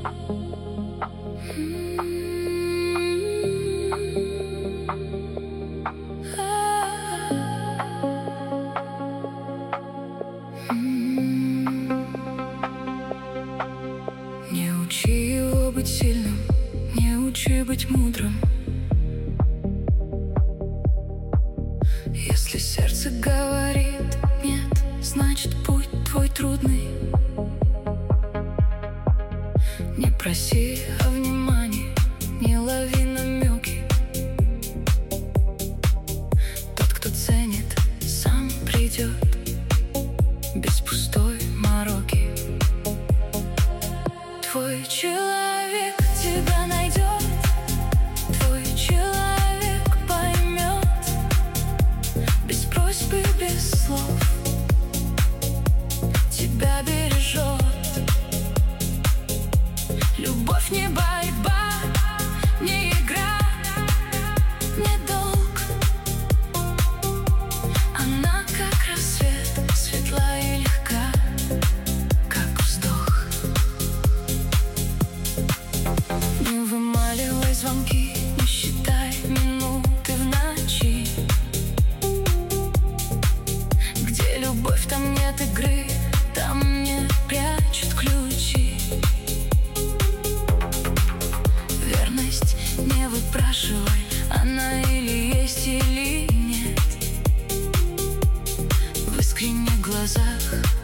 Не учи его быть сильным, не учи быть мудрым. Если сердце говорит нет, значит путь твой трудный. Не проси о внимании, не лови намеки. Тот, кто ценит, сам придет без пустой мороки. Твой человек тебя найдет, твой человек поймет, без просьбы, без слов тебя бережет. Любовь не борьба, не игра, не долг. Она как рассвет, светла и легка, как вздох. Не вымаливай звонки, не считай минуты в ночи. Где любовь, там нет игры, там не прячут ключи. Верность не выпрашивай, она или есть, или нет. В искренних глазах